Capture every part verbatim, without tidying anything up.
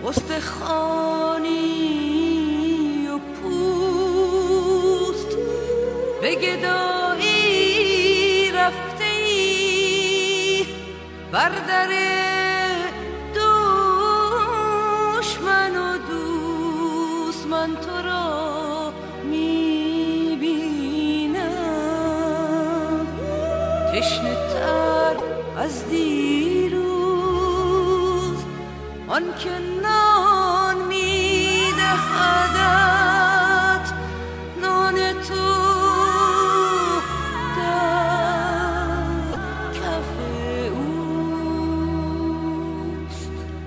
استخوانی و پوست به گدایی رفته ای بر در دشمن و دوست من تو را میبینم تشنه تر از دیروز آن که نان میدهدت نان تو در کف اوست.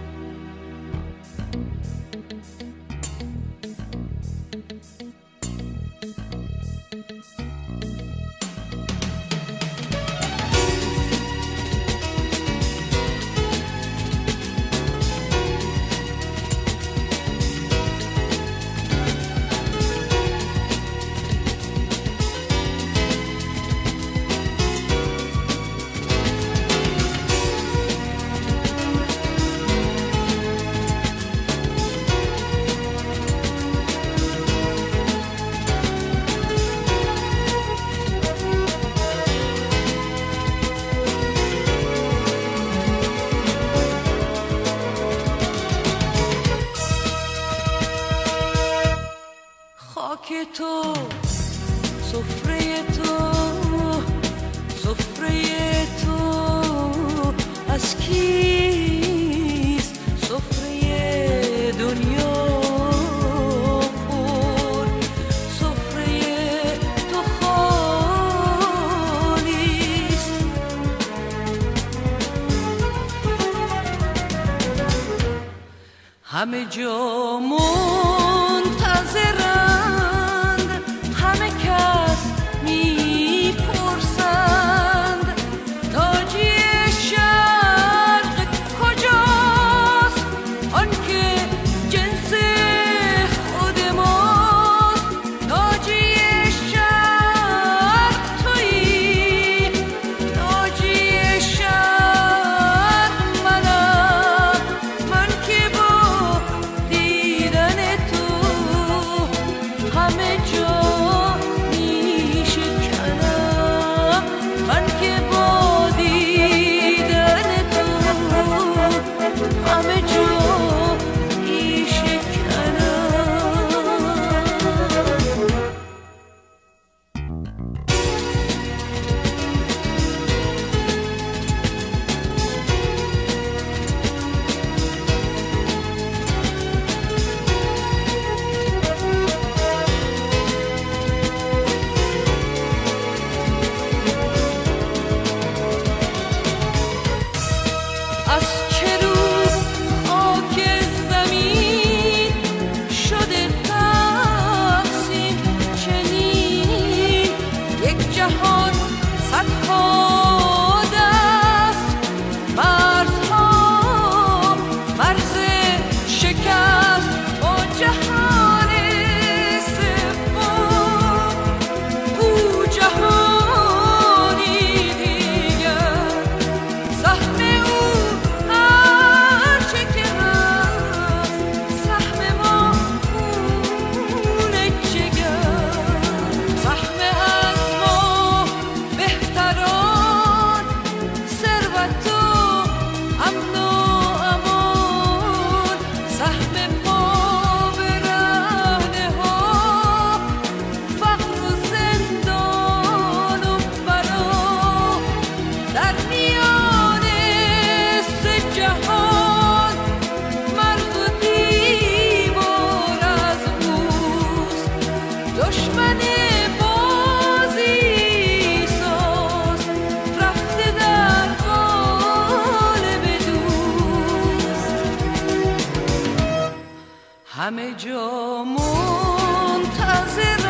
خاک تو سفره تو سفره تو از کیست سفره دنیا پر سفره تو خالیست. همه جا منتظرند همه کس میپرسند تاجی شرق کجاست آن که جنس خود ماست. تاجی شرق تویی تاجی شرق منم من که با دیدن تو همه جا میشکنم من که با دیدن تو همه جا میشکنم. از چه رو خاک زمین شده تقسیم چنین یک جهان صدها دست مرزها مرز شکست با جهان سوم او جهانی دیگر سهم او هرچه که هست سهم ما خون جگر سهم از ما بهتران ثروت و امن و امان سهم ما برهنه ها فقر و زندان و بلا در میان سه جهان مرز و دیوار از اوست. دشمن بازی ساز رفته در قالب دوست. همه جا منتظر